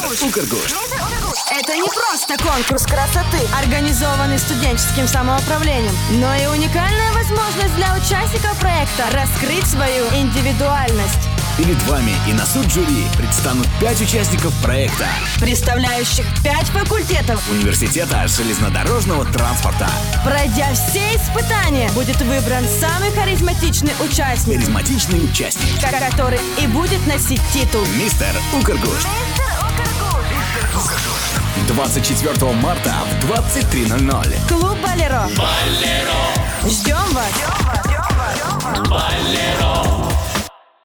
Укргуш. Это не просто конкурс красоты, организованный студенческим самоуправлением, но и уникальная возможность для участников проекта раскрыть свою индивидуальность. Перед вами и на суд жюри предстанут 5 участников проекта, Представляющих 5 факультетов. Университета железнодорожного транспорта. Пройдя все испытания, будет выбран самый харизматичный участник, Харизматичный участник. который и будет носить титул Мистер Укргуш. 24 марта в 23:00. Клуб Болеро. Ждем вас. Болеро.